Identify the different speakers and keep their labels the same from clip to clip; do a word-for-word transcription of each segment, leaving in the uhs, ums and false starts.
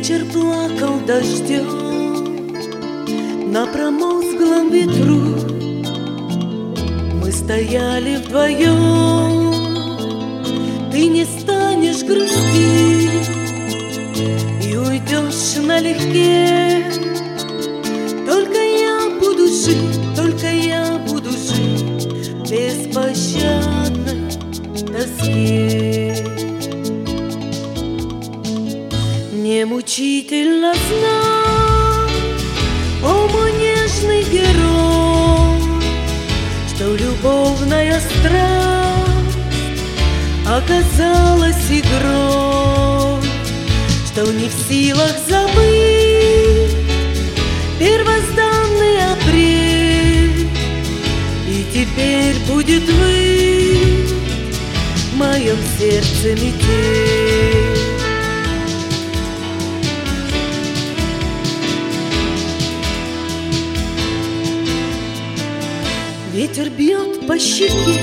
Speaker 1: Вечер плакал дождем на промозглом ветру. Мы стояли вдвоем, ты не станешь грустить и уйдешь налегке. Только я буду жить, только я буду жить в беспощадной тоске. Мне мучительно знать, о мой нежный герой, что любовная страсть оказалась игрой, что не в силах забыть первозданный апрель, и теперь будет выть в моем сердце метель. Ветер бьет по щеке,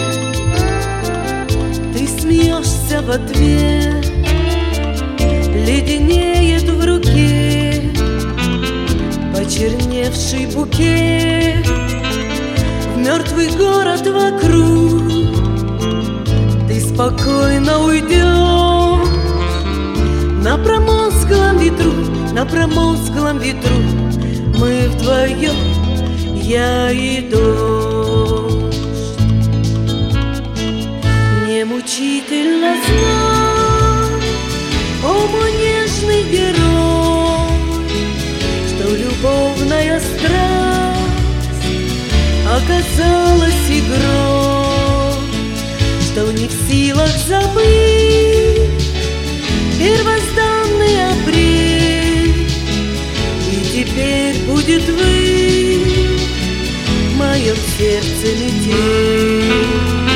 Speaker 1: ты смеешься в ответ, леденеет в руке почерневший букет. В мертвый город вокруг ты спокойно уйдешь. На промозглом ветру, на промозглом ветру мы вдвоем, я и дождь. Мне мучительно знать, о мой нежный герой, что любовная страсть оказалась игрой, что не в силах забыть первозданный апрель, и теперь будет выть в моем сердце метель.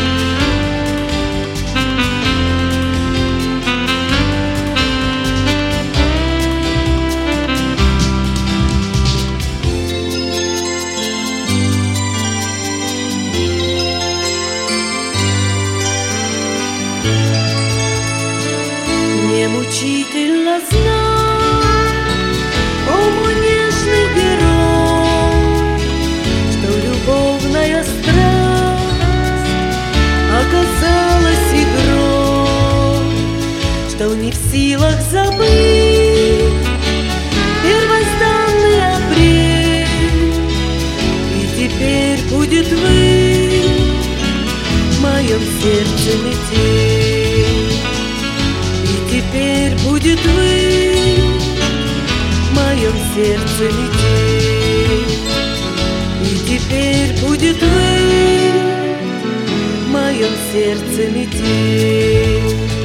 Speaker 1: Мне мучительно знать, о мой нежный герой, что любовная страсть оказалась игрой, что не в силах забыть первозданный апрель, и теперь будет выть в моем сердце метель. Теперь будет выть в моем сердце метель, и теперь будет выть в моем сердце метель.